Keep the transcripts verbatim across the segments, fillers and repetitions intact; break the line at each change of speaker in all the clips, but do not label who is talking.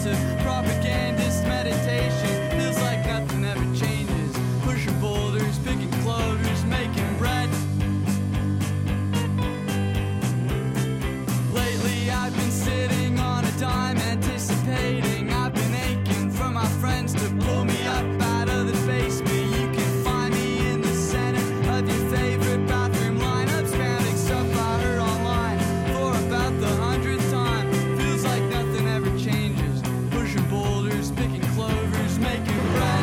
passive propagandist meditation. Feels like nothing ever changes. Pushing boulders, picking clovers, making bread. Lately I've been sitting on a dime, anticipating. I've been aching for my friends to pull me up out of the basement. You can find me in the center of your favorite bathroom lineup, spamming stuff I heard online for about the hundredth time. Feels like nothing ever changes. Pushing boulders, picking clovers, making bread.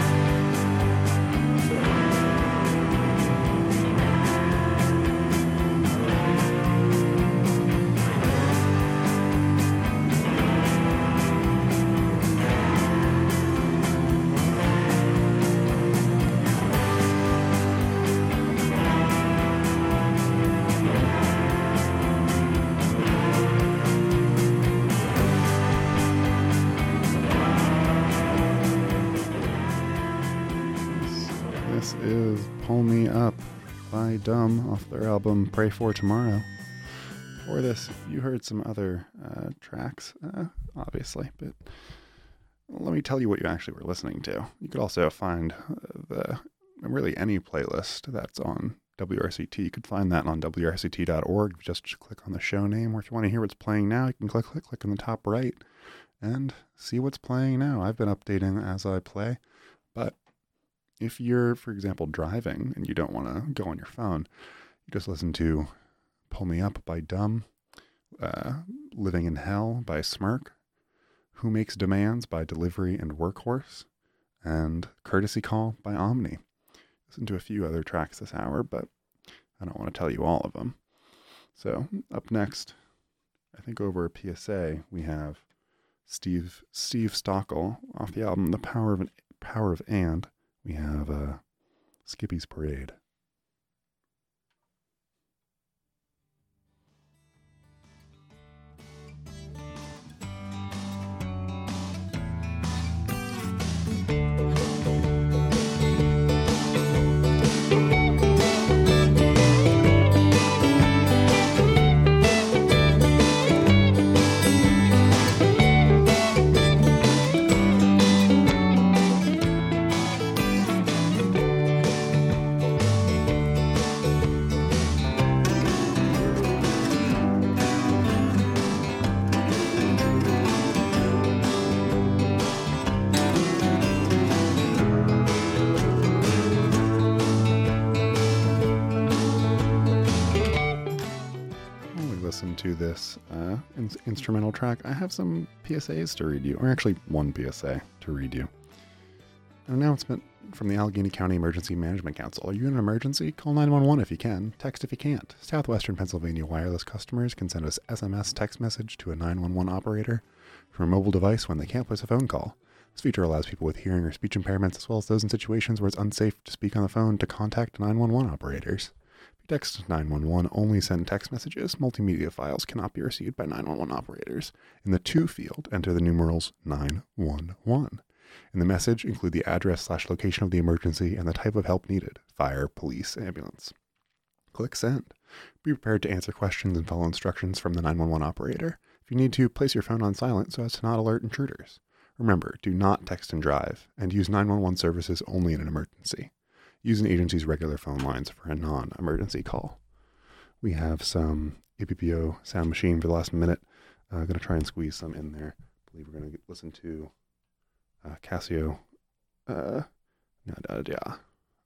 This is Pull Me Up by Dumb off their album Pray For Tomorrow. For this, you heard some other uh, tracks, uh, obviously, but let me tell you what you actually were listening to. You could also find uh, the really any playlist that's on W R C T. You could find that on W R C T dot org. Just click on the show name, or if you want to hear what's playing now, you can click, click, click in the top right and see what's playing now. I've been updating as I play, but if you're, for example, driving and you don't want to go on your phone, you just listen to Pull Me Up by Dumb, uh, Living in Hell by Smirk, Who Makes Demands by Delivery and Workhorse, and Courtesy Call by Omni. Listen to a few other tracks this hour, but I don't want to tell you all of them. So up next, I think over a P S A, we have Steve Steve Stockel off the album The Power of an, Power of And. We have uh, Skippy's Parade. To this uh, in- instrumental track, I have some P S As to read you, or actually one P S A to read you. An announcement from the Allegheny County Emergency Management Council. Are you in an emergency? Call nine one one if you can. Text if you can't. Southwestern Pennsylvania wireless customers can send us S M S text message to a nine one one operator from a mobile device when they can't place a phone call. This feature allows people with hearing or speech impairments, as well as those in situations where it's unsafe to speak on the phone, to contact nine one one operators. Text nine one one only send text messages. Multimedia files cannot be received by nine one one operators. In the to field, enter the numerals nine one one. In the message, include the address slash location of the emergency and the type of help needed: fire, police, ambulance. Click send. Be prepared to answer questions and follow instructions from the nine one one operator. If you need to, place your phone on silent so as to not alert intruders. Remember, do not text and drive, and use nine one one services only in an emergency. Use an agency's regular phone lines for a non-emergency call. We have some A P P O Sound Machine for the last minute. I'm uh, going to try and squeeze some in there. I believe we're going to listen to uh, Casio. Uh, da, da, da.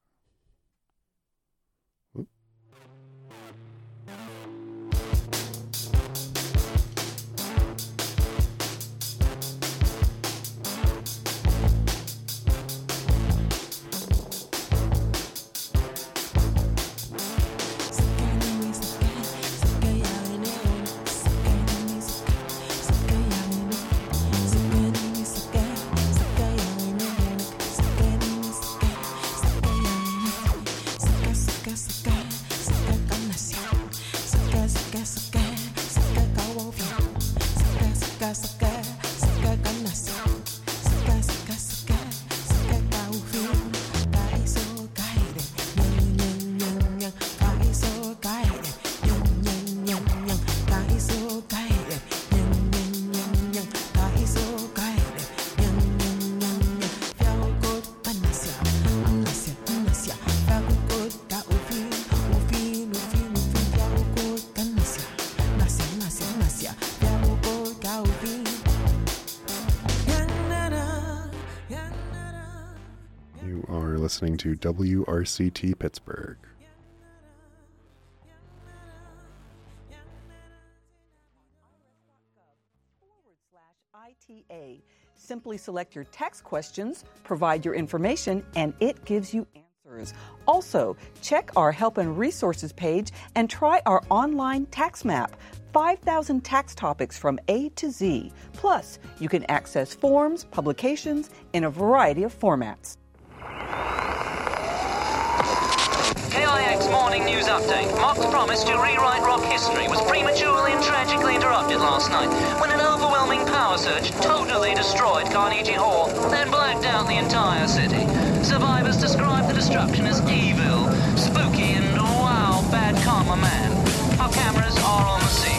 Oop.
Suka
listening to W R C T Pittsburgh.
I T A. Simply select your tax questions, provide your information, and it gives you answers. Also, check our Help and Resources page and try our online tax map. five thousand tax topics from A to Z. Plus, you can access forms, publications in a variety of formats.
K I X Morning News Update. Mark's promise to rewrite rock history was prematurely and tragically interrupted last night when an overwhelming power surge totally destroyed Carnegie Hall, then blacked out the entire city. Survivors describe the destruction as evil, spooky, and wow, bad karma man. Our cameras are on the scene.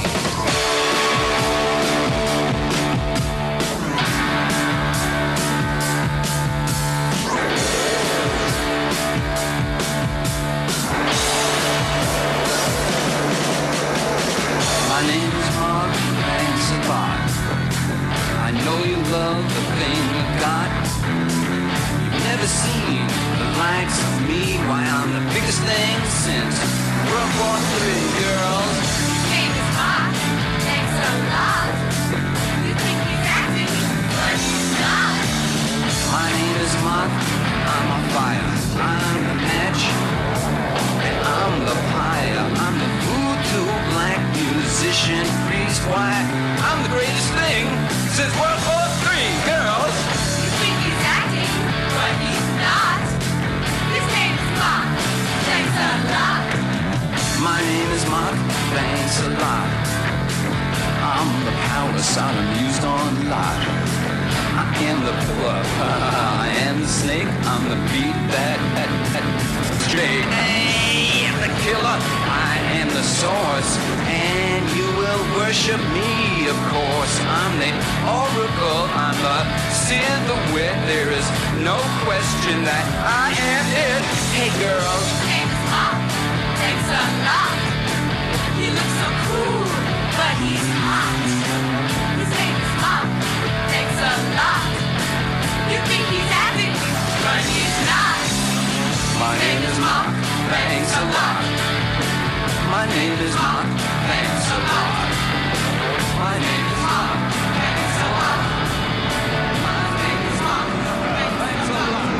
My name is Mark, thanks a lot. I know you love the thing we've got. You've never seen the likes of me. Why, I'm the biggest thing since World War Three, girls.
His name is Mark, thanks a lot. You think he's acting, but he's not.
My name is Mark, I'm a fire. I'm the match, and I'm the pyre. I'm the voodoo black musician priest. Why, I'm the greatest thing since World War Three, girls.
You think he's acting, but he's not. His name is Mark, thanks a lot.
My name is Mark, thanks a lot. I'm the power Sodom used on Lot. I am the pillar, I am the snake. I'm the beat that, that, that Jake. I am the killer, I am the source, and you will worship me, of course. I'm the oracle, I'm the Sid the wit. There is no question that I am it. Hey girls.
His name is Mark, thanks a lot. He looks so cool, but he's hot. His name is Mark, thanks a lot. You think he's acting, but he's not.
My name is Mark, thanks a lot. My name is Mark, thanks a lot. My name is Mark, thanks a lot. My name is Mark, thanks a lot.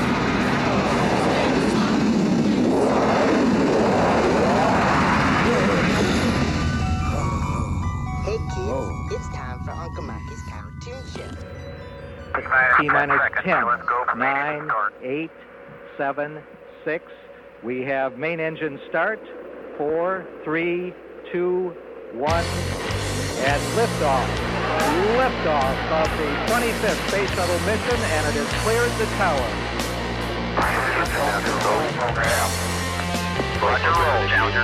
Hey kids, it's time for Uncle Mikey's cartoon show.
T-minus ten, nine, eight, seven, six. We have main engine start. Four, three, two, one, and liftoff. Liftoff of the twenty-fifth Space Shuttle mission, and it has cleared the tower.
Roger, roll, Challenger.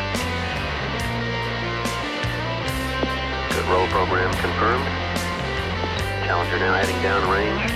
Good roll program confirmed. Challenger now heading down range.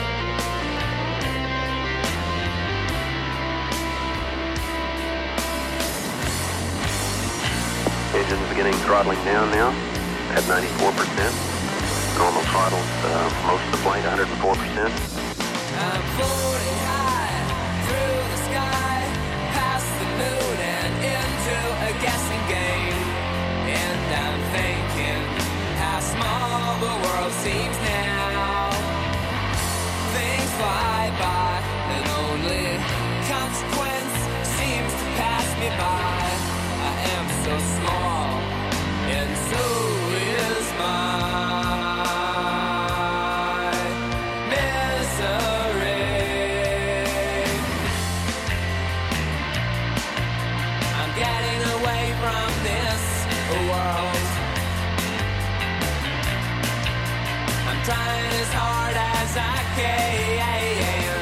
Engines beginning throttling down now at ninety-four percent. Normal throttles uh, most of the flight, one hundred four percent.
I'm floating high through the sky, past the moon and into a guessing game. And I'm thinking how small the world seems now. Things fly by and only consequence seems to pass me by. I am so small and so is my misery. I'm getting away from this world. I'm trying as hard as I can.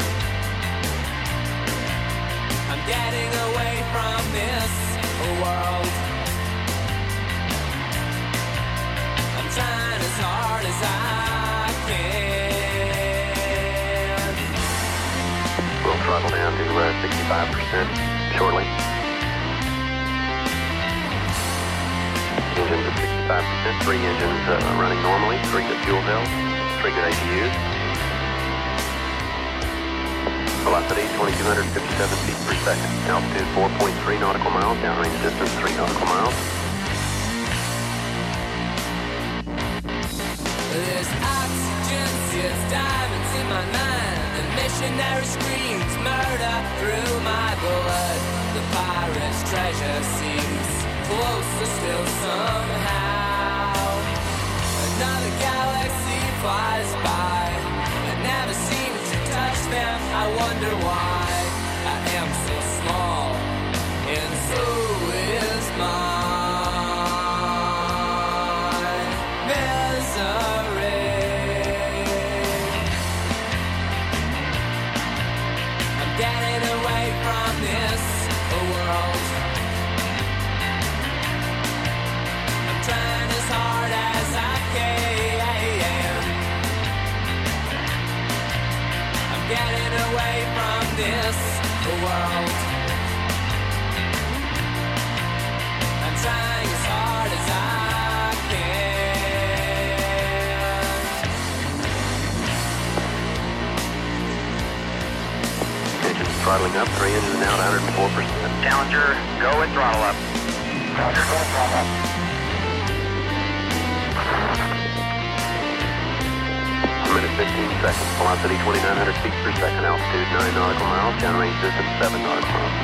I'm getting away from this world. I'm trying as hard as I can.
We'll throttle down to uh, sixty-five percent shortly. Engines at sixty-five percent, three engines uh, running normally, three good fuel bells, three good A P Us. Velocity twenty-two fifty-seven feet per second. Altitude four point three nautical miles. Downrange distance three nautical miles.
There's oxygen, seeds diamonds in my mind. The missionary screams murder through my blood. The pirate's treasure seems closer still somehow. Another galaxy flies by. It never seems to touch them. I wonder why I am so small, and so is my misery. I'm getting away from this world. I'm trying as hard as I can. I'm getting away from this world. I'm trying as hard as I can.
Engines throttling up, three engines now at one hundred four percent.
Challenger, go and throttle up. Challenger, go and throttle up.
A minute fifteen seconds. Velocity twenty-nine hundred feet per second. Altitude nine nautical miles. Downrange distance seven nautical miles.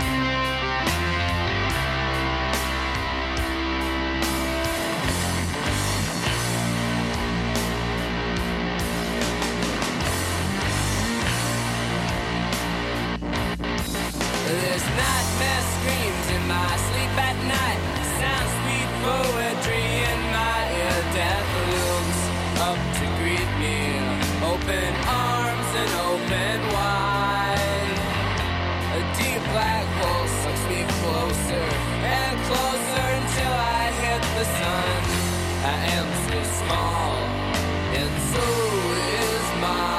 There's nightmare screams in my sleep at night. Sound sweet poetry in my ear. Death looks up to greet me. Open arms and open wide. A deep black hole sucks me closer and closer until I hit the sun. I am so small, and so is my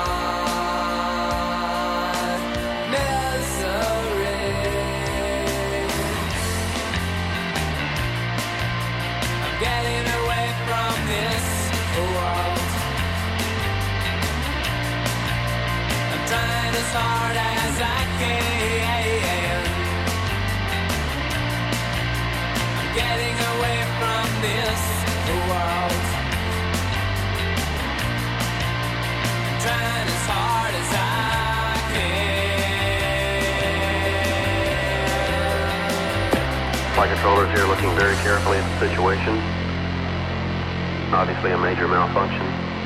misery. I'm getting away from this world. Trying as hard as I can. I'm getting away from this world. I'm trying as hard as I can.
Flight controllers here looking very carefully at the situation. Obviously a major malfunction.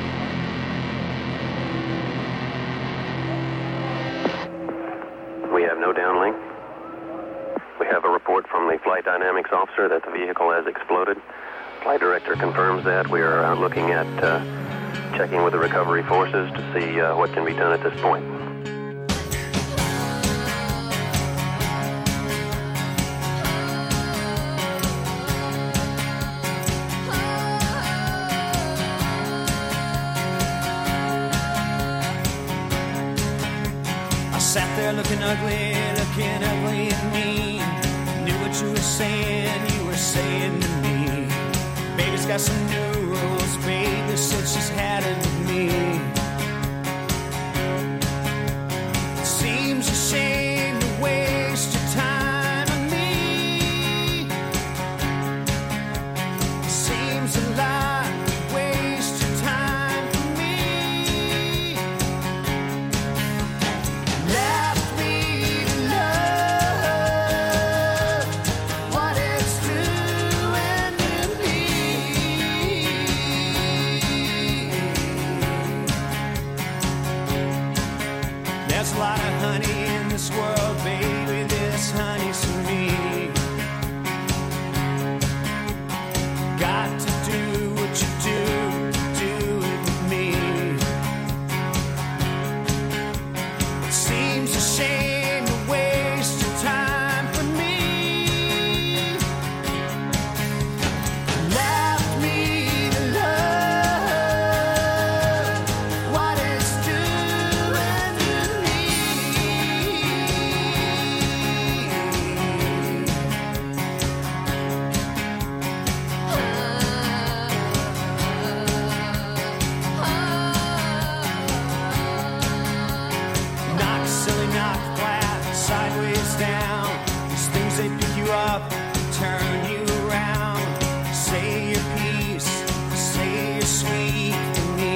We have no downlink. We have a report from the flight dynamics officer that the vehicle has exploded. Flight director confirms that. We are uh, looking at uh, checking with the recovery forces to see uh, what can be done at this point.
Sat there looking ugly, looking ugly at me. Knew what you were saying, you were saying to me. Baby's got some new rules, baby said she's had it with me. It seems a shame to waste your time on me. It seems a lot to waste your time on me. Left me to love what it's doing to me. There's a lot of honey in this world, baby. This honey's for me. Got to do what you do, do it with me. It seems a shame to waste your time for me. Left me to love what it's doing to me. down. These things, they pick you up, turn you around. Say your piece, say you're sweet to me.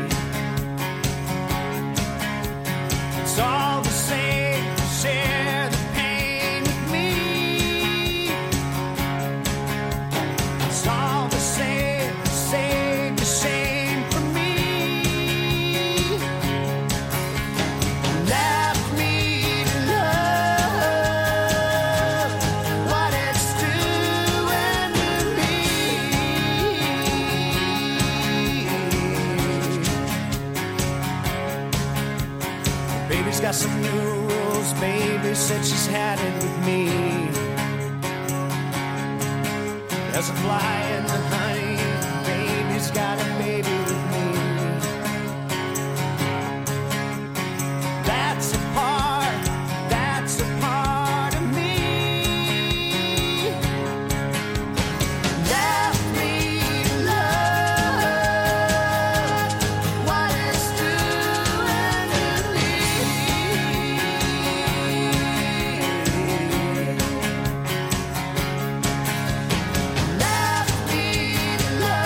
It's all the same, share the pain with me. It's all the same, save the shame for me. Left me to love what it's doing to me. Baby's got some new rules. Baby said she's had it with me. There's a fly in the honey. Baby's got a baby with me. That's a part, that's a part of me. Left me to love what it's doing to me. Left me to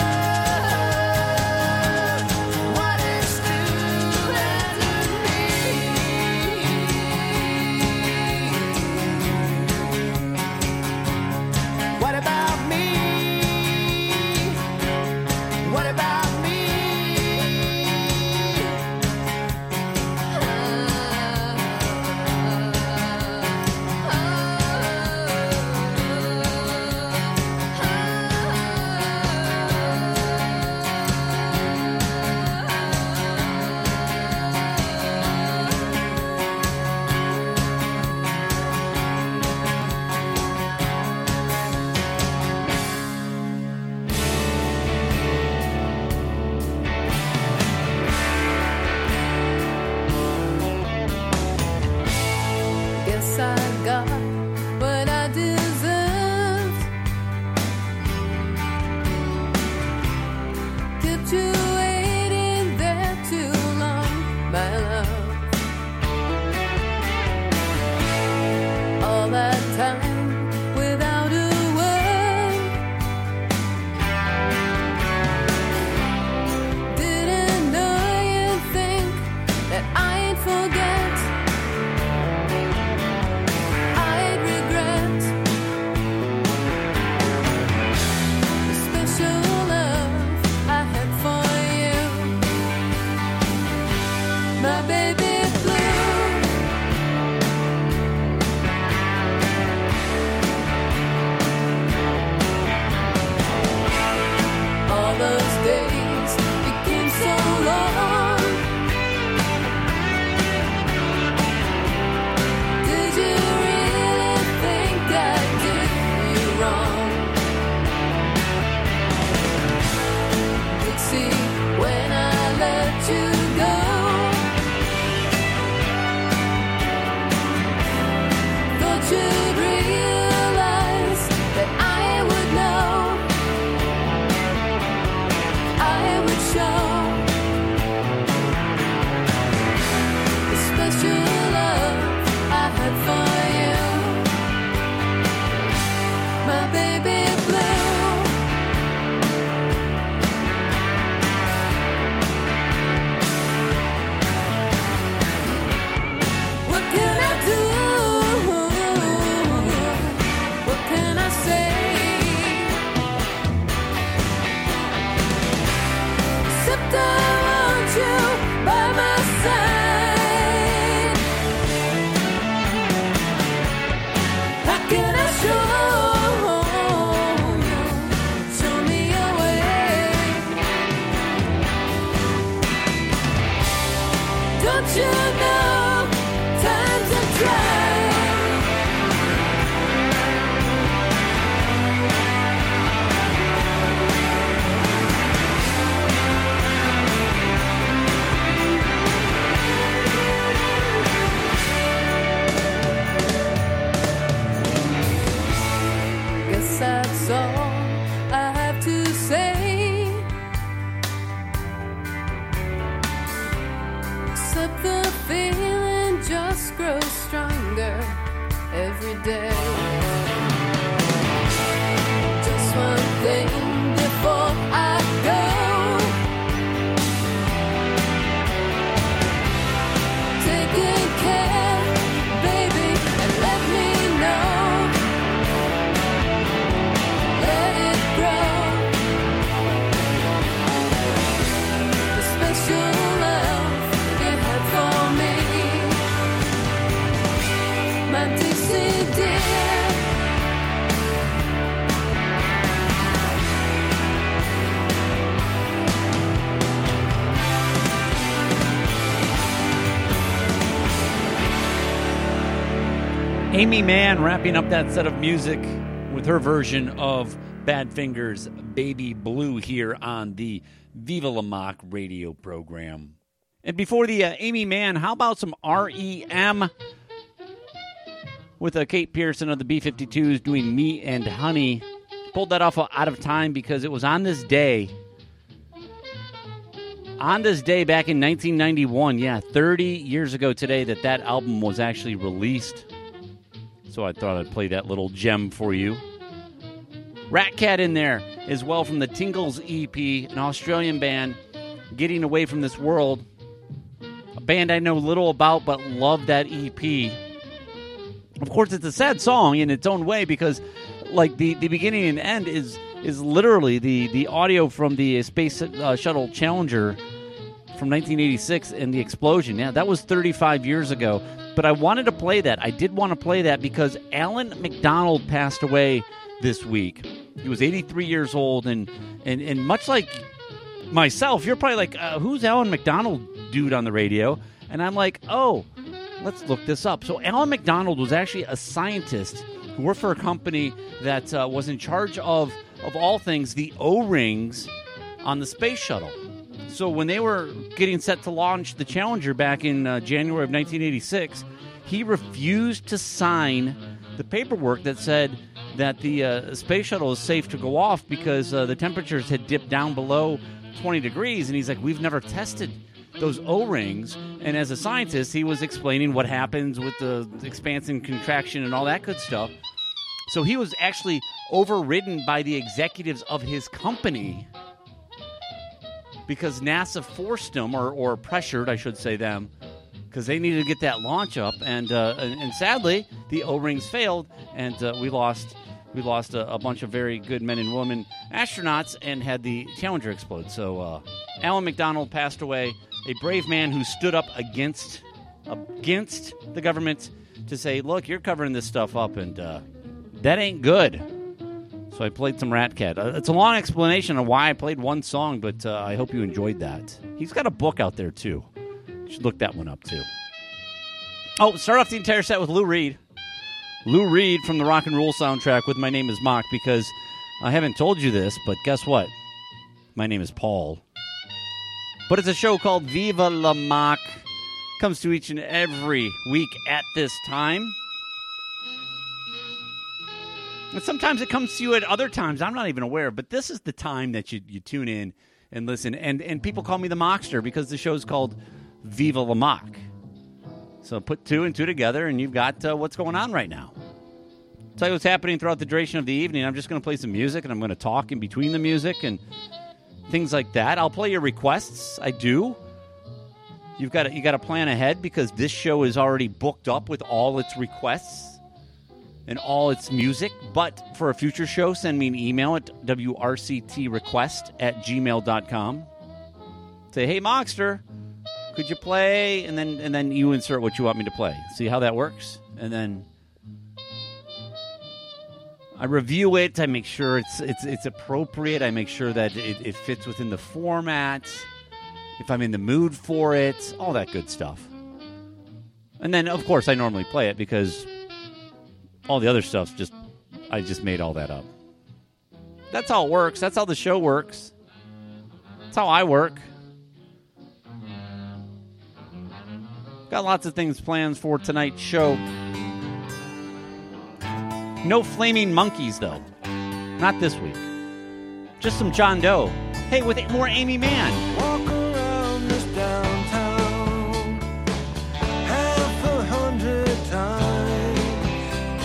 love what it's doing to me. What about me? What about me?
Guess I got what I deserved. Kept you waiting there too long, my love. All that time without a word. Didn't know you'd think that I'd forget. I'd regret the special love I had for you, my baby blue. All those days became so long. Did you really think I did you wrong? Dixie, when I let you go, thought you'd realize that I would know, I would show the special love I had for you, my baby blue. What can I do? What can I say? Except I want you by my side. How can I show show me your way? Don't you know times are dry? Guess that's all I have to say. Except the feeling just grows stronger every day. Just one thing before I go. Taking care, baby, and let me know. Let it grow. The special love you had for me, my Dixie dear.
Amy Mann wrapping up that set of music with her version of Badfinger's Baby Blue here on the Viva La Mock radio program. And before the uh, Amy Mann, how about some R E M with uh, Kate Pearson of the B fifty-twos doing Me and Honey. Pulled that off out of time because it was on this day. On this day back in nineteen ninety-one, yeah, thirty years ago today that that album was actually released. So I thought I'd play that little gem for you. Rat Cat in there as well from the Tingles E P, an Australian band getting away from this world. A band I know little about but love that E P. Of course, it's a sad song in its own way because like the, the beginning and end is is literally the, the audio from the Space uh, Shuttle Challenger from nineteen eighty-six and the explosion. Yeah, that was thirty-five years ago. But I wanted to play that. I did want to play that because Alan McDonald passed away this week. He was eighty-three years old, and and, and much like myself, you're probably like, uh, who's Alan McDonald dude on the radio? And I'm like, oh, let's look this up. So Alan McDonald was actually a scientist who worked for a company that uh, was in charge of, of all things, the O-rings on the space shuttle. So when they were getting set to launch the Challenger back in uh, January of nineteen eighty-six, he refused to sign the paperwork that said that the uh, space shuttle is safe to go off because uh, the temperatures had dipped down below twenty degrees. And he's like, we've never tested those O-rings. And as a scientist, he was explaining what happens with the expansion, contraction, and all that good stuff. So he was actually overridden by the executives of his company because NASA forced them, or, or pressured, I should say them, because they needed to get that launch up. And uh, and, and sadly, the O-rings failed, and uh, we lost we lost a, a bunch of very good men and women astronauts and had the Challenger explode. So uh, Alan McDonald passed away, a brave man who stood up against against the government to say, look, you're covering this stuff up, and uh, that ain't good. So I played some Rat Cat. Uh, it's a long explanation of why I played one song, but uh, I hope you enjoyed that. He's got a book out there, too. You should look that one up, too. Oh, start off the entire set with Lou Reed. Lou Reed from the Rock and Roll soundtrack with My Name is Mock, because I haven't told you this, but guess what? My name is Paul. But it's a show called Viva La Mock. Comes to each and every week at this time. And sometimes it comes to you at other times. I'm not even aware, but this is the time that you, you tune in and listen. And, and people call me the Mockster because the show's called Viva La Mock. So put two and two together, and you've got uh, what's going on right now. Tell you what's happening throughout the duration of the evening. I'm just going to play some music, and I'm going to talk in between the music and things like that. I'll play your requests. I do. You've got to, you got to plan ahead because this show is already booked up with all its requests and all its music. But for a future show, send me an email at W R C T request at gmail dot com. Say, hey, Mockster, could you play? And then and then you insert what you want me to play. See how that works? And then I review it. I make sure it's it's it's appropriate. I make sure that it, it fits within the format. If I'm in the mood for it, all that good stuff. And then, of course, I normally play it because all the other stuff's just, I just made all that up. That's how it works. That's how the show works. That's how I work. Got lots of things planned for tonight's show. No Flaming Monkeys, though. Not this week. Just some John Doe. Hey, with more Amy Mann.
Walk around this downtown half a hundred times.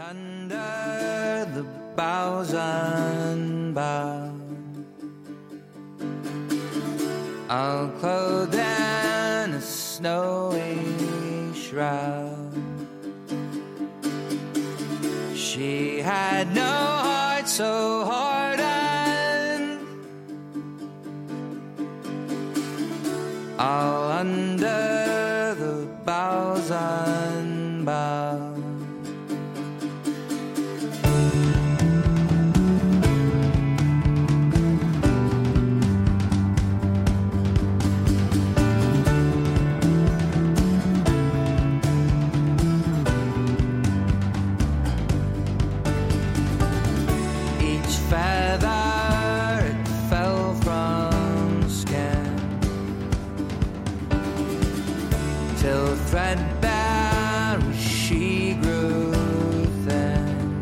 under the boughs unbound, all clothed in a snowy shroud. She had no heart so hardened, all under the boughs unbound. Feather, it fell from skin, till threadbare she grew thin.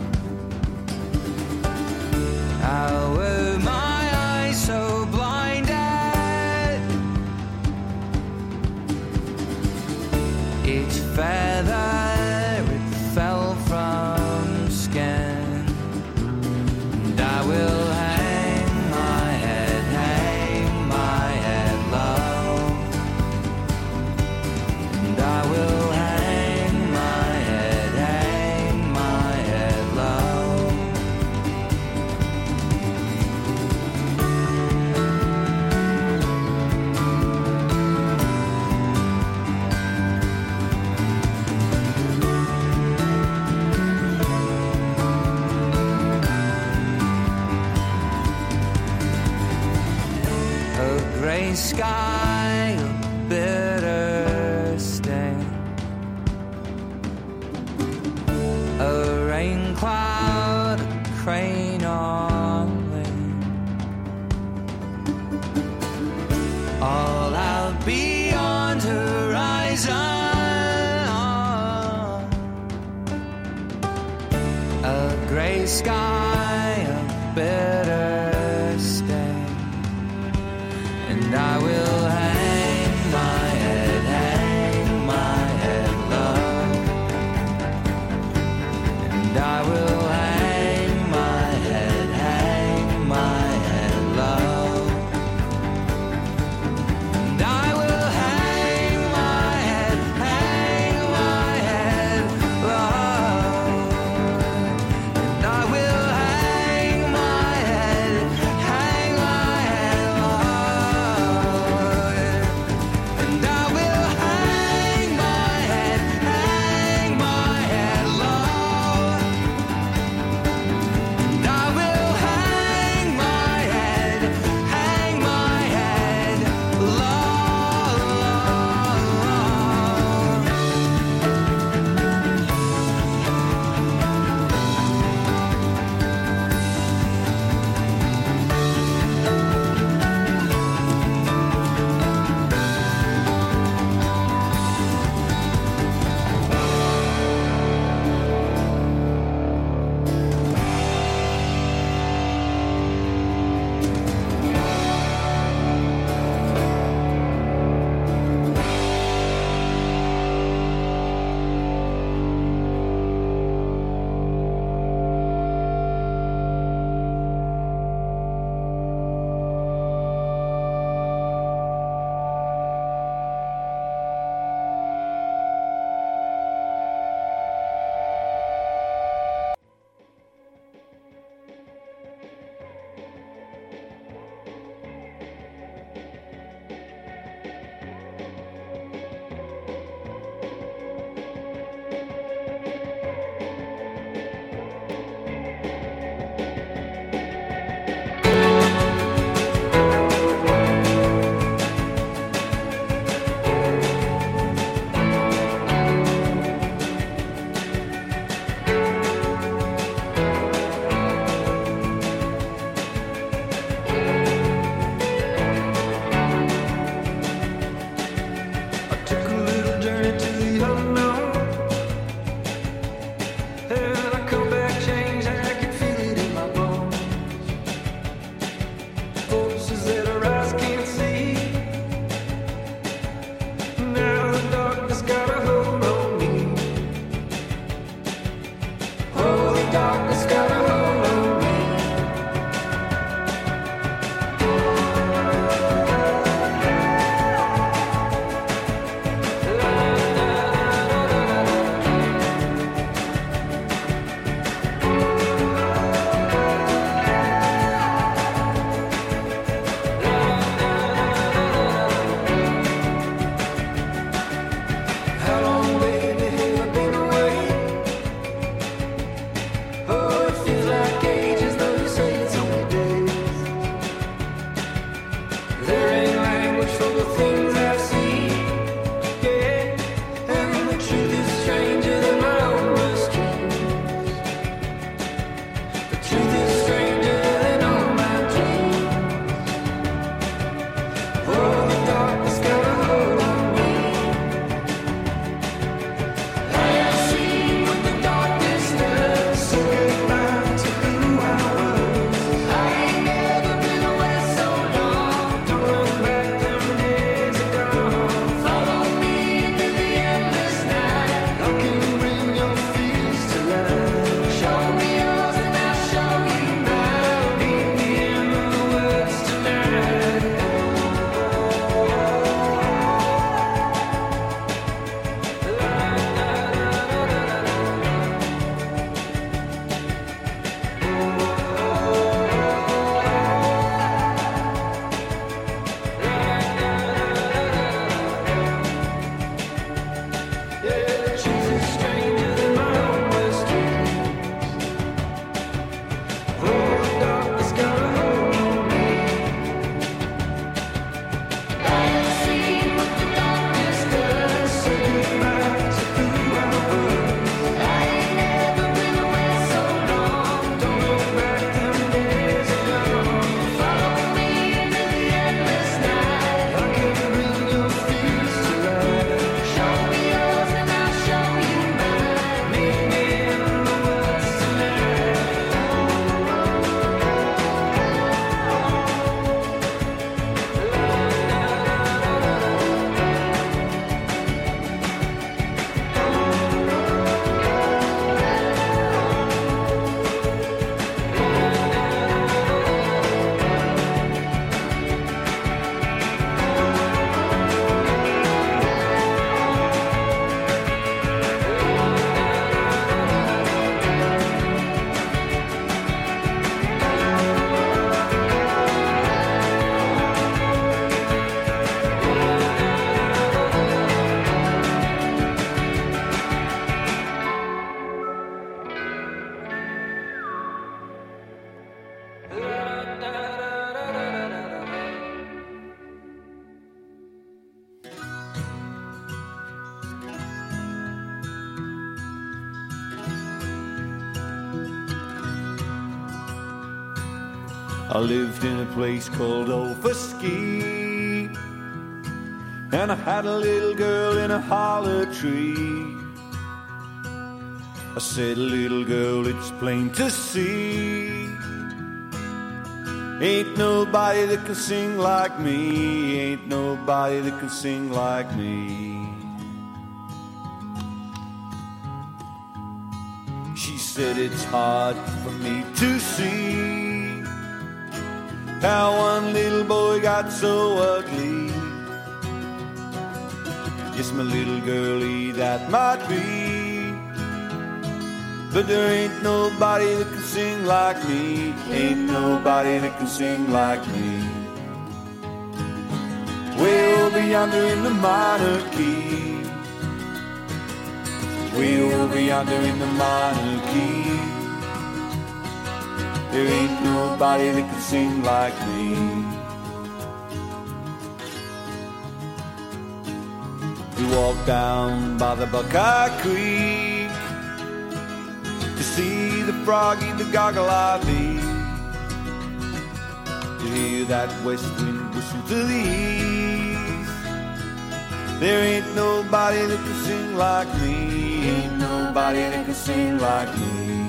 How were my eyes so blinded? Each feather, it fell from skin. I will hang my head, hang my head low. And I will hang my head, hang my head low. Gray sky, a bitter stain, a rain cloud, a crane on wing, all out beyond horizon, a gray sky, a bitter stain. And I will hang my head, hang my head low. And I will hang my head, hang my head low. And I will hang my head, hang my head low. And I will hang my head.
I lived in a place called Overski, and I had a little girl in a holler tree. I said, little girl, it's plain to see, ain't nobody that can sing like me, ain't nobody that can sing like me. She said, it's hard for me to see how one little boy got so ugly. Yes, my little girlie, that might be, but there ain't nobody that can sing like me, ain't nobody that can sing like me. Way over yonder in the minor key, way over yonder in the minor key, there ain't nobody that can sing like me. We walked down by the Buckeye Creek to see the froggy, the goggle-eyed bee, to hear that west wind whistle to the east. There ain't nobody that can sing like me, ain't nobody that can sing like me.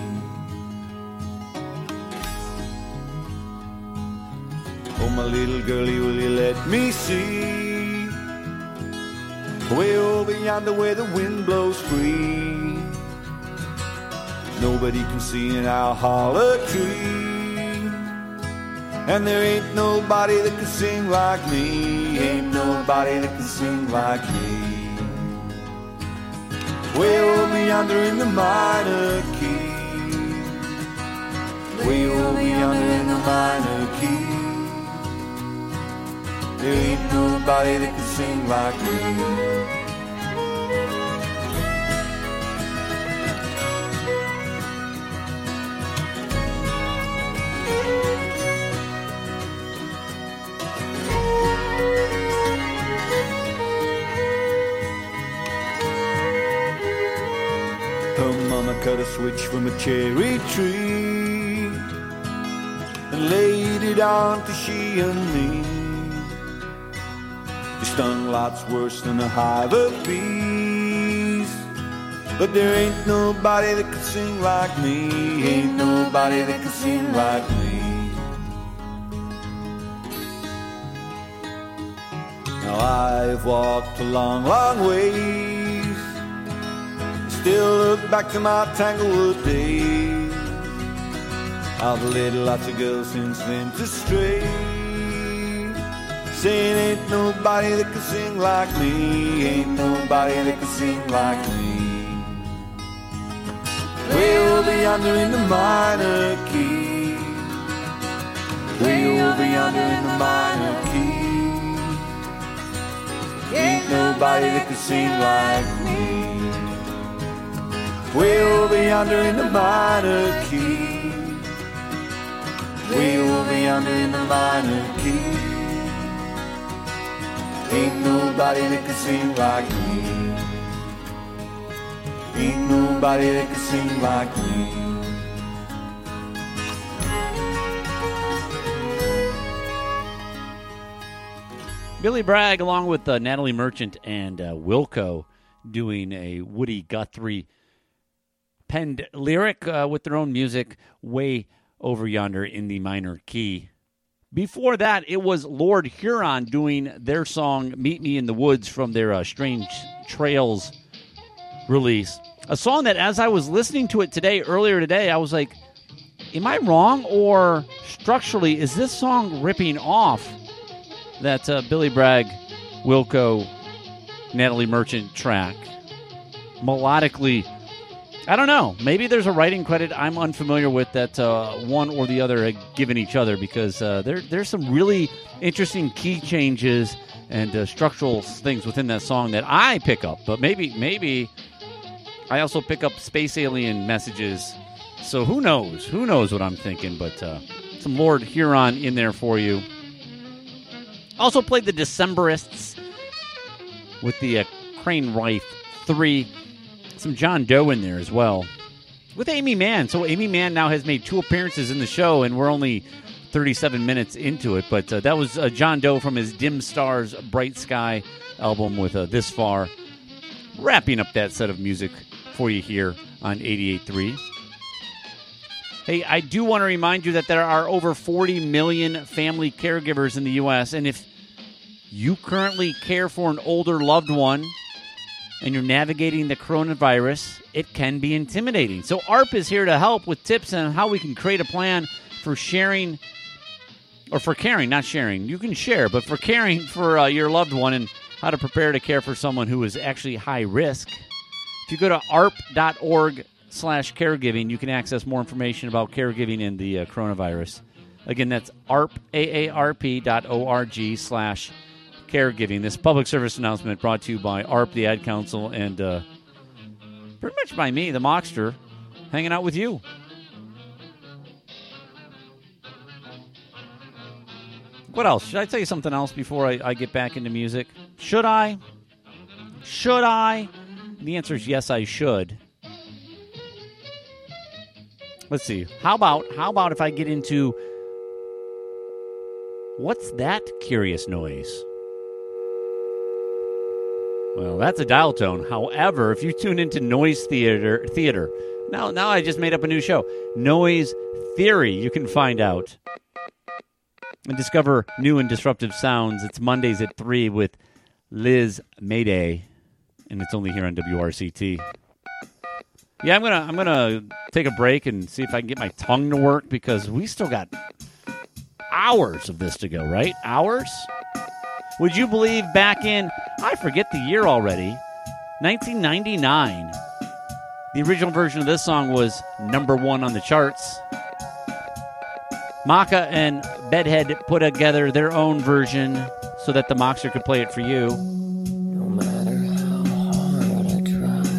Oh, my little girlie, will you let me see way over yonder where the wind blows free? Nobody can see in our holler tree, and there ain't nobody that can sing like me, ain't nobody that can sing like me. Way over yonder in the minor key, way over yonder in the minor key, there ain't nobody that can sing like me. Her mama cut a switch from a cherry tree and laid it on to she and me. It stung lots worse than a hive of bees, but there ain't nobody that can sing like me, ain't nobody that can sing like me. Now I've walked a long, long ways, still look back to my Tanglewood days. I've led lots of girls since then to stray, saying ain't nobody that can sing like me, ain't nobody that can sing like me. Way over yonder in the minor key, way over yonder in the minor key, ain't nobody that can sing like me. Way over yonder in the minor key, way over yonder in the minor key, ain't nobody that can sing like me, ain't nobody that can sing like me.
Billy Bragg, along with uh, Natalie Merchant and uh, Wilco, doing a Woody Guthrie penned lyric uh, with their own music, Way Over Yonder in the Minor Key. Before that, it was Lord Huron doing their song Meet Me in the Woods from their uh, Strange Trails release. A song that, as I was listening to it today, earlier today, I was like, am I wrong? Or structurally, is this song ripping off that uh, Billy Bragg, Wilco, Natalie Merchant track? Melodically, I don't know. Maybe there's a writing credit I'm unfamiliar with that uh, one or the other had given each other, because uh, there there's some really interesting key changes and uh, structural things within that song that I pick up. But maybe maybe I also pick up space alien messages. So who knows? Who knows what I'm thinking? But uh, some Lord Huron in there for you. Also played the Decemberists with the uh, Crane Rife three. Some John Doe in there as well, with Amy Mann. So Amy Mann now has made two appearances in the show, and we're only thirty-seven minutes into it. But uh, that was uh, John Doe from his Dim Stars, Bright Sky album with uh, This Far. Wrapping up that set of music for you here on eighty-eight point three. Hey, I do want to remind you that there are over forty million family caregivers in the U S, and if you currently care for an older loved one and you're navigating the coronavirus, it can be intimidating. So A R P is here to help with tips on how we can create a plan for sharing, or for caring, not sharing. You can share, but for caring for uh, your loved one and how to prepare to care for someone who is actually high risk. If you go to A R P dot org slash caregiving, you can access more information about caregiving and the uh, coronavirus. Again, that's A R P, A A R P dot org slash caregiving. This public service announcement brought to you by A R P, the Ad Council, and uh, pretty much by me, the Mockster, hanging out with you. What else? Should I tell you something else before I, I get back into music? Should I? Should I? The answer is yes, I should. Let's see. How about how about if I get into what's that curious noise? Well, that's a dial tone. However, if you tune into Noise Theater, theater, now now I just made up a new show, Noise Theory. You can find out and discover new and disruptive sounds. It's Mondays at three with Liz Mayday, and it's only here on W R C T. Yeah, I'm gonna I'm gonna take a break and see if I can get my tongue to work, because we still got hours of this to go, right? Hours? Would you believe back in, I forget the year already, nineteen ninety-nine, the original version of this song was number one on the charts. Maka and Bedhead put together their own version so that the Mockster could play it for you.
No matter how hard I try,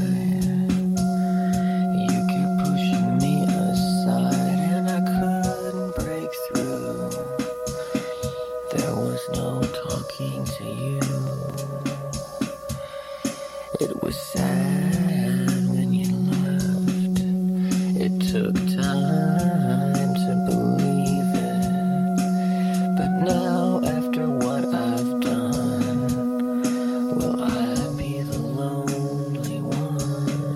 you kept pushing me aside, and I couldn't break through. There was no talking to you. It was sad when you left. It took time to believe it. But now, after what I've done, will I be the lonely one?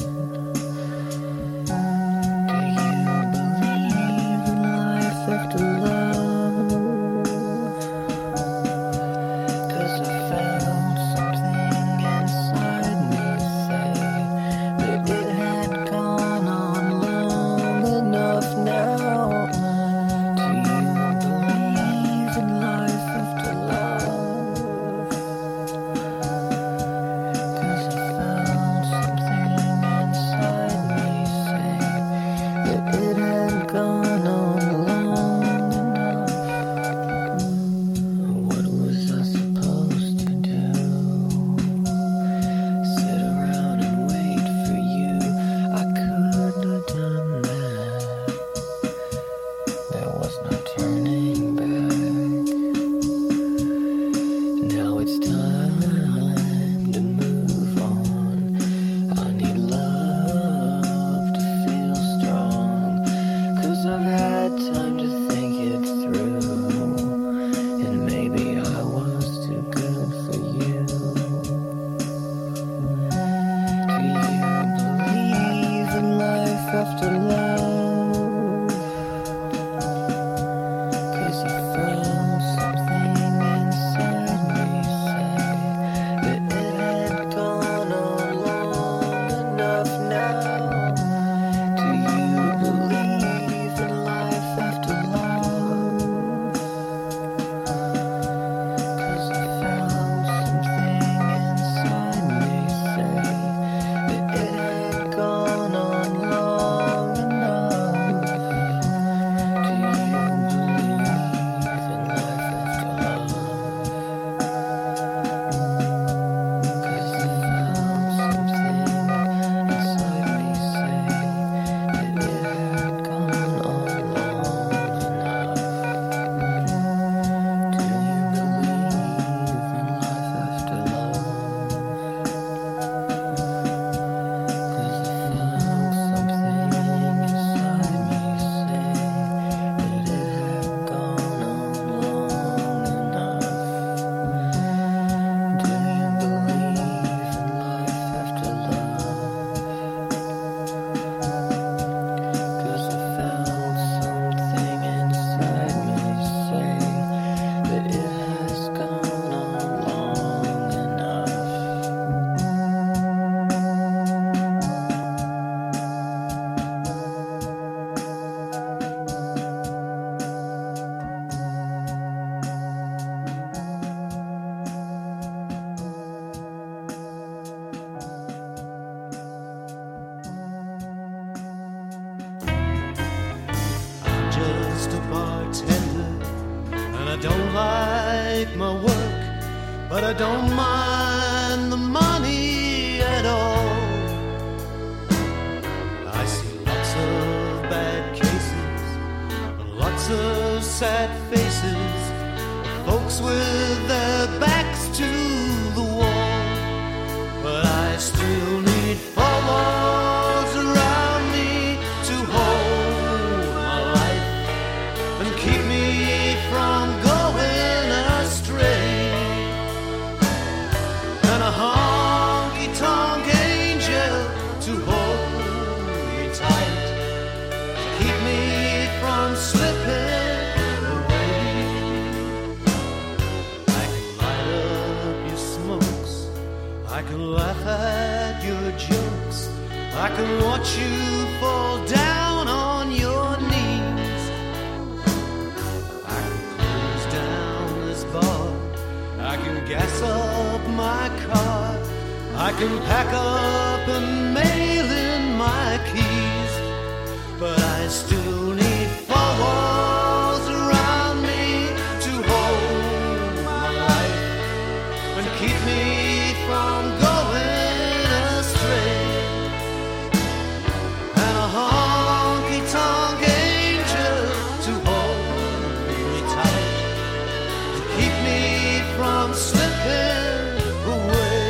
Do you believe in life after love? 'Cause I found something inside me say
just a bartender, and I don't like my work, but I don't mind the money at all. I see lots of bad cases, lots of sad faces, folks with their backs to the wall, but I still need four walls around me to hold my life and keep me from going astray, and a honky-tonk angel to hold me tight, keep me from slipping away. I can light up your smokes, I can laugh at your jokes, I can watch you fall down on your knees. I can close down this bar, I can gas up my car, I can pack up and mail in my keys, but I still need four walls around me to hold my life and keep me from going astray, and a honky-tonk angel to hold me tight, to keep me from slipping away.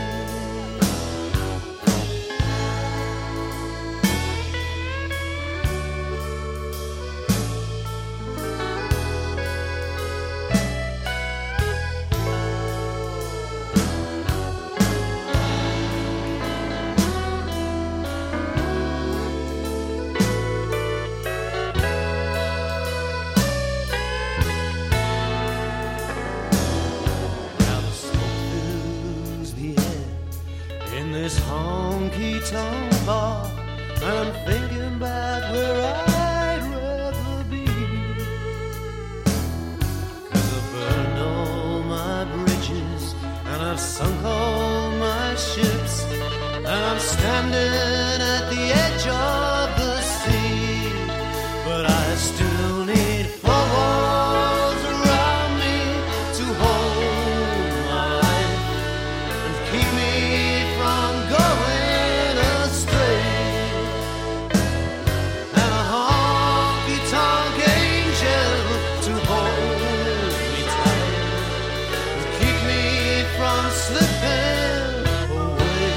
Now the smoke fills the air in this honky-tonk bar, and I'm thinking about where I'd rather be, 'cause I've burned all my bridges and I've sunk all my ships, and I'm standing at the edge of the sea, but I still need four walls around me to hold my life and keep me from going astray, and a honky-tonk angel to hold me tight and keep me from slipping away.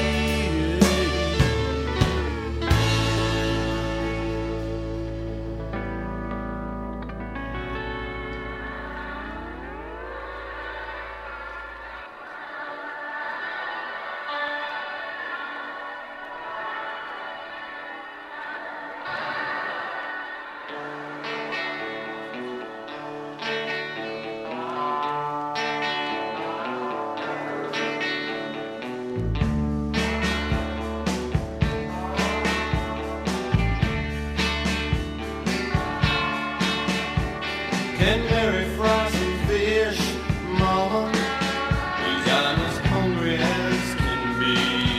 Can Mary fry some fish, Mama? Cause I'm as hungry as can be.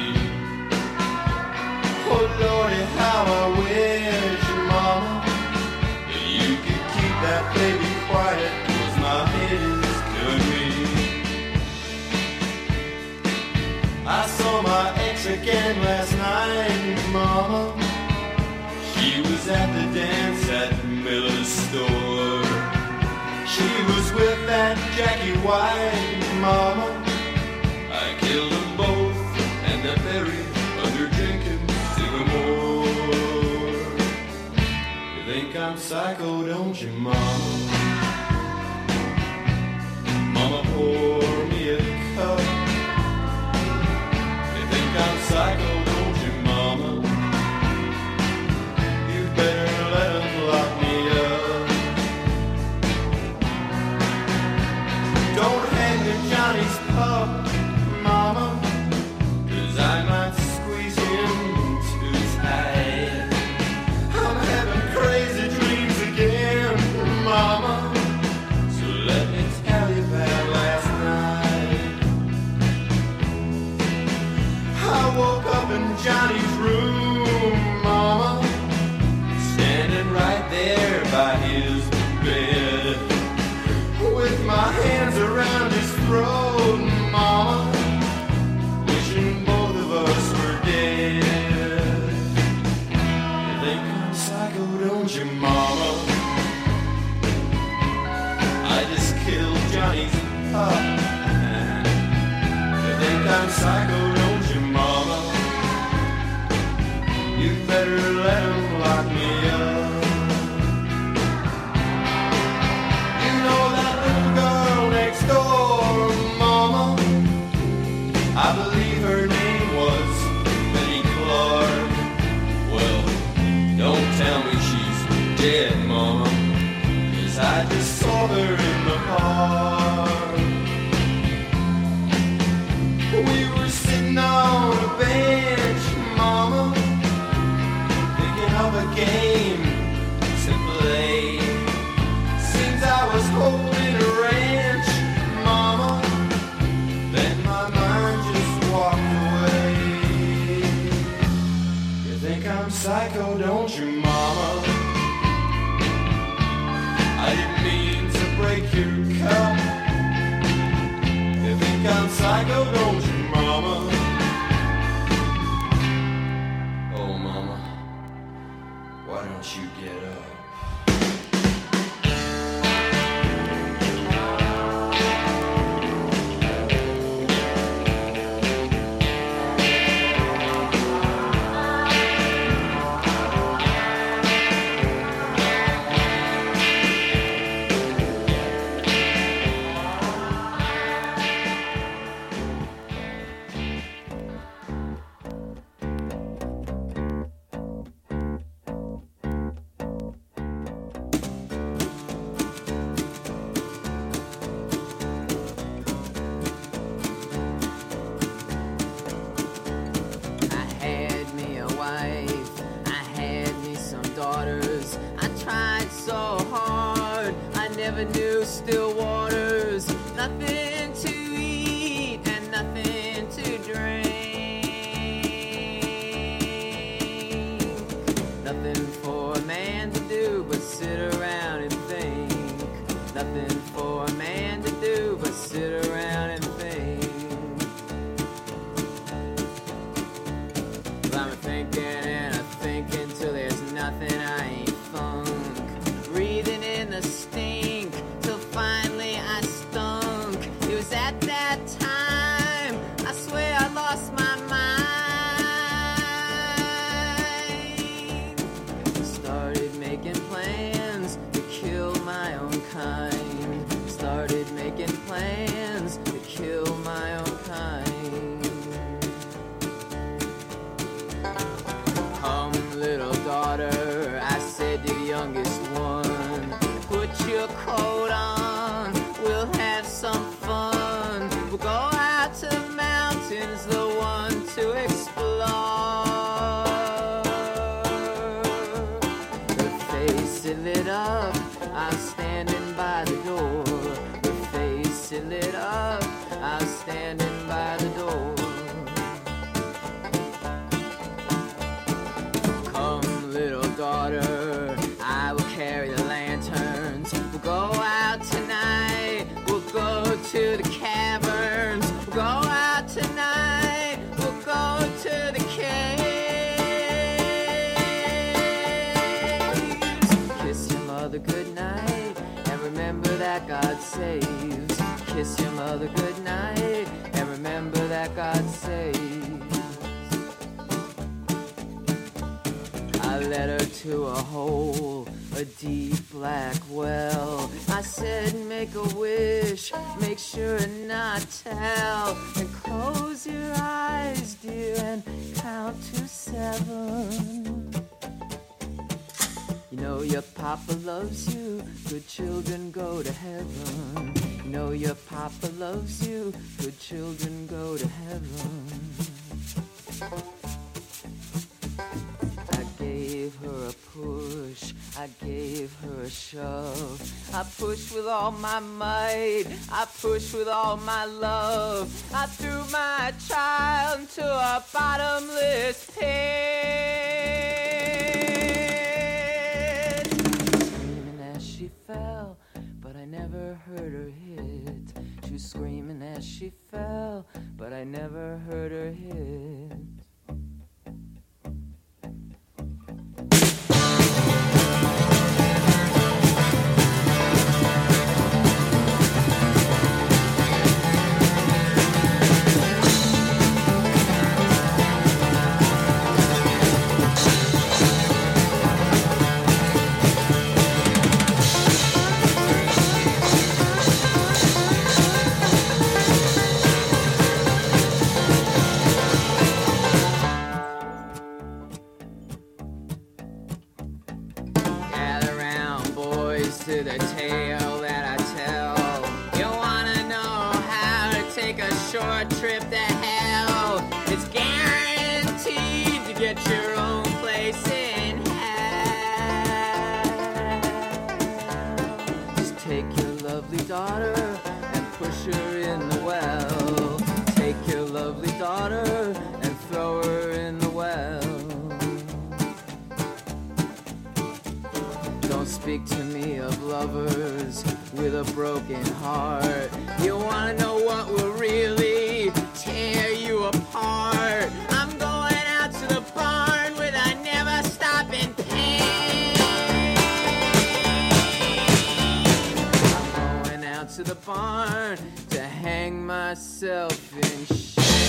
Oh Lordy, how I wish, Mama, that you could keep that baby quiet, 'cause my head is dirty. I saw my ex again last night, Mama. She was at the dance at Miller's store. She was with that Jackie White, Mama. I killed them both and I buried under Jenkins Sycamore. You think I'm psycho, don't you, Mama? Mama, pour me a cup. You think I'm psycho, don't you, Mama? You better let them lock me up. Don't hang the Johnny's pup, Mama, 'cause I might squeeze him too tight. I'm having crazy dreams again, Mama, so let me tell you about last night.
psycho, don't you, mama? You better let him lock me up. You know that little girl next door, mama? I believe her name was Betty Clark. Well, don't tell me she's dead, mama, 'cause I just saw her in the park. We were sitting on a bench, mama, thinking of a game to play. Seems I was holding a wrench, mama, then my mind just walked away. You think I'm psycho, don't you, mama? I didn't mean to break your cup. You think I'm psycho, don't you, mama? Oh, mama, why don't you get up?
I had me a wife, I had me some daughters. I tried so hard, I never knew still waters. Nothing to eat and nothing to drink. Nothing for a man to do but sit around and think. Nothing for a man to do but sit around and think. I'm thinking and I'm thinking till there's nothing I ain't thunk. Breathing in the stink till finally I stunk. It was at that time I swear I lost my mind. Started making plans to kill my own kind. Started making plans to kill my own kind. Come, little daughter, I said to the youngest one, put your coat on, we'll have some fun. We'll go out to the mountains, the one to explore. Her face it lit up, I was standing by the door. Her face it lit up, I was standing by the door. Come, little daughter, I will carry the lanterns. We'll go out tonight, we'll go to the caverns. We'll go out tonight, we'll go to the caves. Kiss your mother goodnight, and remember that God saves. Kiss your mother goodnight, and remember that God saves. I led her to a hole, a deep black well. I said, make a wish, make sure not tell. And close your eyes, dear, and count to seven. You know your papa loves you, good children go to heaven. You know your papa loves you, good children go to heaven. I gave her a push, I gave her a shove. I pushed with all my might, I pushed with all my love. I threw my child into a bottomless pit. Screaming as she fell, but I never heard her hit. She was screaming as she fell, but I never heard her hit. water and throw her in the well. Don't speak to me of lovers with a broken heart. You wanna know what will really tear you apart? I'm going out to the barn with a never stopping pain. I'm going out to the barn to hang myself in shame.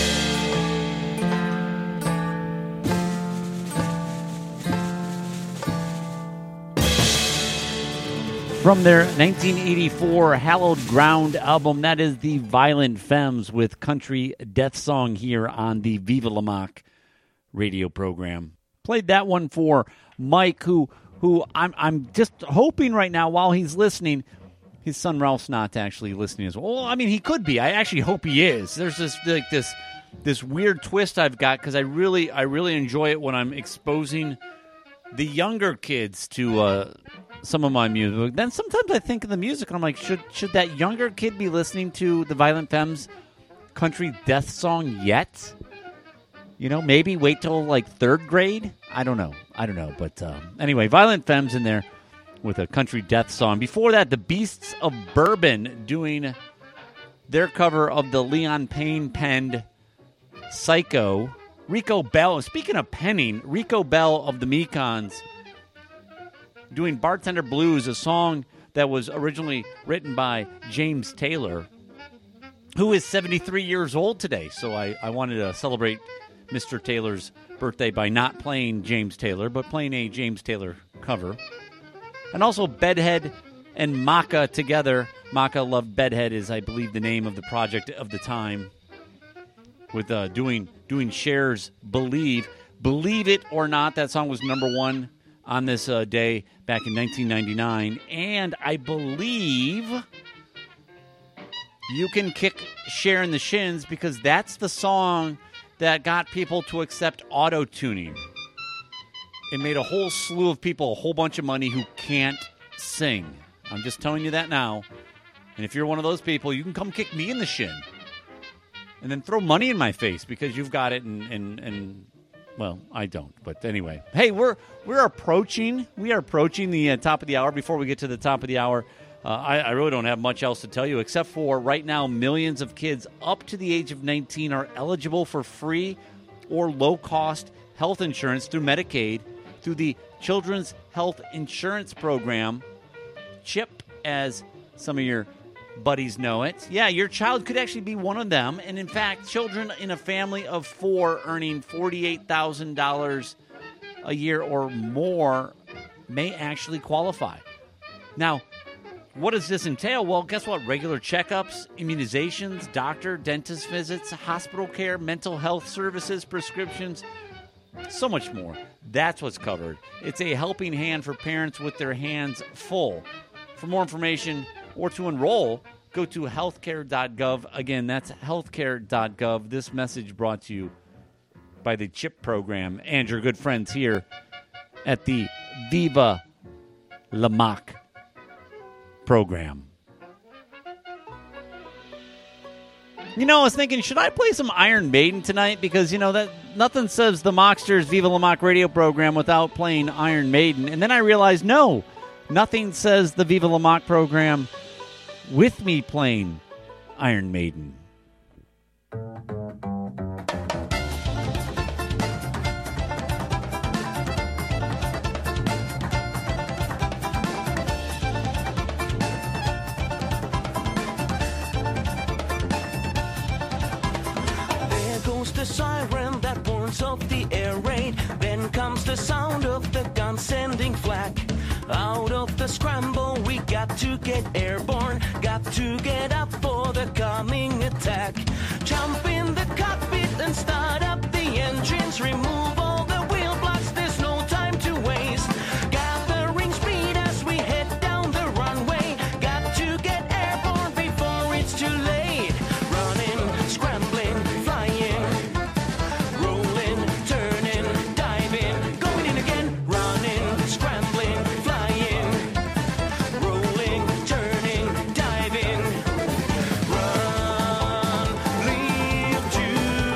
From their nineteen eighty-four Hallowed Ground album, that is the Violent Femmes with Country Death Song here on the Viva La Mock radio program. Played that one for Mike, who who I'm I'm just hoping right now while he's listening, his son Ralph's not actually listening as well. Well, I mean, he could be. I actually hope he is. There's this like this this weird twist I've got because I really I really enjoy it when I'm exposing the younger kids to uh, some of my music. Then sometimes I think of the music and I'm like, should should that younger kid be listening to the Violent Femmes Country Death Song yet? You know, maybe wait till like third grade? I don't know. I don't know. But um, anyway, Violent Femmes in there with a Country Death Song. Before that, the Beasts of Bourbon doing their cover of the Leon Payne penned Psycho. Rico Bell, speaking of penning, Rico Bell of the Mekons doing Bartender Blues, a song that was originally written by James Taylor, who is seventy-three years old today. So I, I wanted to celebrate Mister Taylor's birthday by not playing James Taylor, but playing a James Taylor cover. And also Bedhead and Maka together. Maka Loved Bedhead is, I believe, the name of the project of the time. With uh, doing doing Cher's Believe. Believe it or not, that song was number one on this uh, day back in nineteen ninety-nine. And I believe you can kick Cher in the shins because that's the song that got people to accept auto-tuning. It made a whole slew of people a whole bunch of money who can't sing. I'm just telling you that now. And if you're one of those people, you can come kick me in the shin. And then throw money in my face because you've got it and, and, and well, I don't. But anyway, hey, we're we're approaching we are approaching the uh, top of the hour. Before we get to the top of the hour, uh, I, I really don't have much else to tell you except for right now, millions of kids up to the age of nineteen are eligible for free or low-cost health insurance through Medicaid through the Children's Health Insurance Program, CHIP, as some of your buddies know it. Yeah, your child could actually be one of them. And in fact, children in a family of four earning forty-eight thousand dollars a year or more may actually qualify. Now, what does this entail? Well, guess what? Regular checkups, immunizations, doctor, dentist visits, hospital care, mental health services, prescriptions, so much more. That's what's covered. It's a helping hand for parents with their hands full. For more information or to enroll, go to healthcare dot gov. Again, that's healthcare dot gov. This message brought to you by the CHIP program and your good friends here at the Viva La Mock program. You know, I was thinking, should I play some Iron Maiden tonight? Because, you know, that nothing says the Mocksters Viva La Mock radio program without playing Iron Maiden. And then I realized, no, nothing says the Viva La Mock program with me playing Iron Maiden.
There goes the siren that warns of the air raid. Then comes the sound of the gun sending flak. Out of the scramble, we got to get airborne. Got to get up for the coming attack. Jump in the cockpit and start up the engines. Remove all the wheel blocks, there's no time to waste. Gathering speed as we head down the runway. Got to get airborne before it's too late. Running, scrambling, flying, rolling, turning, diving, going in again. Running, scrambling, flying, rolling, turning, diving. Run, leave to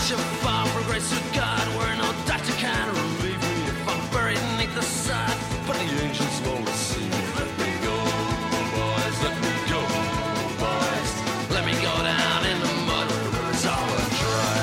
should fall for grace of God, where no doctor can relieve me. If I'm buried beneath the sod, but the angels won't receive me. Let me go, boys, let me go, boys. Let me go down in the mud where the rivers all dry.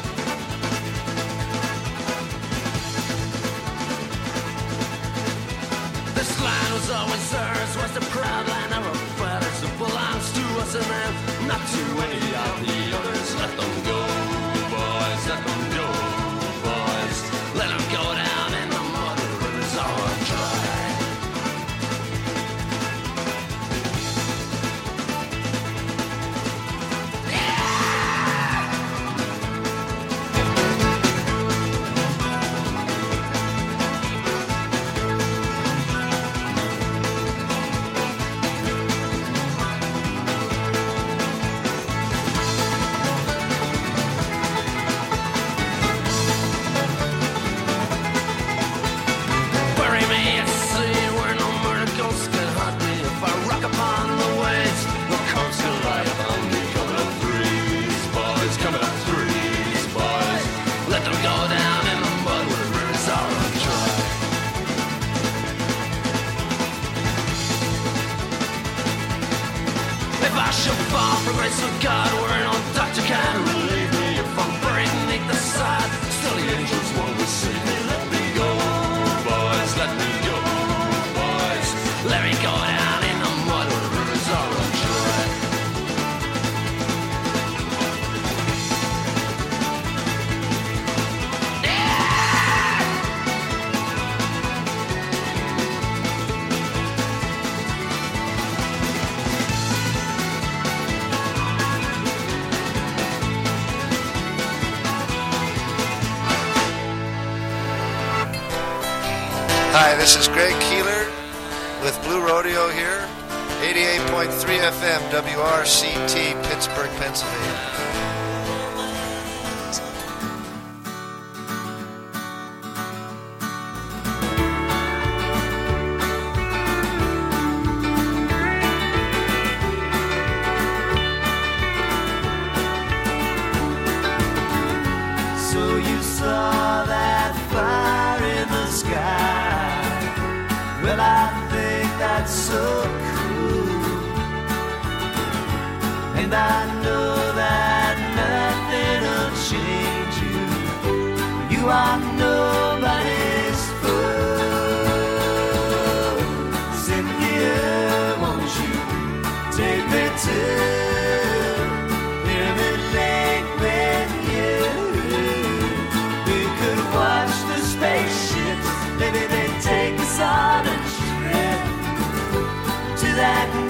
This land was always ours, was the proud land of our fathers. It belongs to us and them, not to any of the others. Let them go, boys, let them go, boys. Let them go down in the mud where the rivers all dry. Bury me at sea where no murder ghosts can haunt me. If I rock upon the waves, the corpse will lie upon me. Coming up threes, boys, coming up threes, boys. Let them go down in the mud where the rivers are dry. If I should fall for grace of God, where no doctor can relieve me. If I'm buried beneath the sod, still the angels won't receive me. Let me go, boys, let me go, boys. Let me go down in the mud where the rivers are dry.
Hi, this is Greg Keeler with Blue Rodeo here, eighty-eight point three F M, W R C T, Pittsburgh, Pennsylvania.
So you saw that fire in the sky. Well, I think that's so cool. And I know that nothing will change you. You are nobody's fool. Cynthia, won't you take me to Pyramid Lake with you? We could watch the spaceships. Maybe they'd take us on a trip to that